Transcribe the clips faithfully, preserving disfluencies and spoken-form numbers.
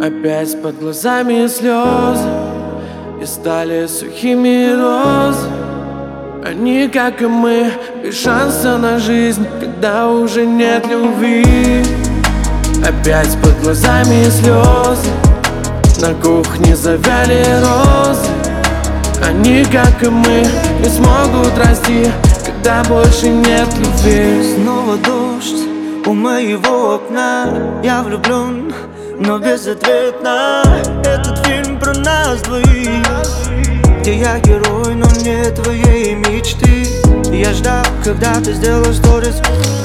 Опять под глазами слезы, и стали сухими розы. Они, как и мы, без шанса на жизнь, когда уже нет любви. Опять под глазами слезы, на кухне завяли розы. Они, как и мы, не смогут расти, когда больше нет любви. Снова дождь у моего окна. Я влюблен, но безответно. Этот фильм про нас двоих, где я герой, но не твоей мечты. Я ждал, когда ты сделал сторис.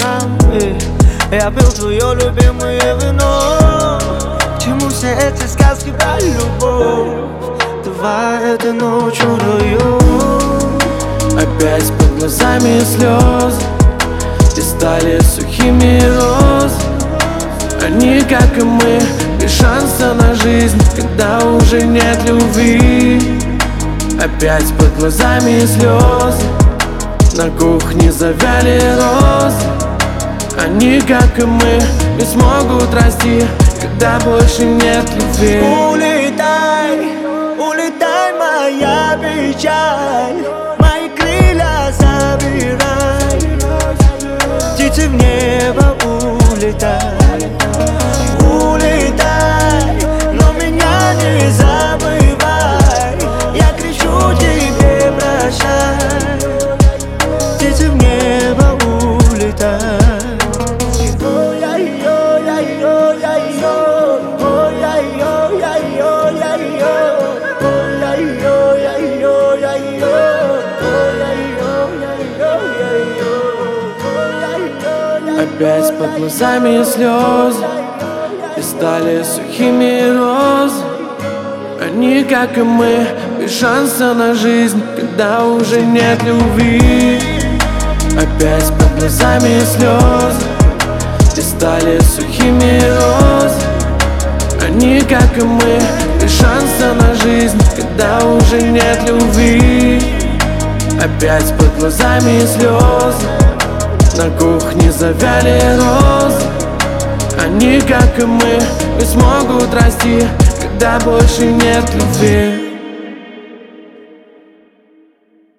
Я пил твое любимое вино. К чему все эти сказки про любовь? Давай этой ночью вдвоем. Опять под глазами слезы, и стали сухими розы. Они, как и мы, без шанса на жизнь, когда уже нет любви. Опять под глазами слезы, на кухне завяли розы. Они, как и мы, не смогут расти, когда больше нет любви. Улетай, улетай, моя печаль. Мои крылья забирай, птицы в небо улетай. Улетай, но меня не забывай. Я кричу тебе прощай, птицы в небо улетай. Опять под глазами слезы, и стали сухими розы. Они, как и мы, без шанса на жизнь, когда уже нет любви. Опять под глазами слезы, и стали сухими розы. Они, как и мы, без шанса на жизнь, когда уже нет любви. Опять под глазами слезы, на кухне завяли розы. Они, как и мы, не смогут расти, когда больше нет любви.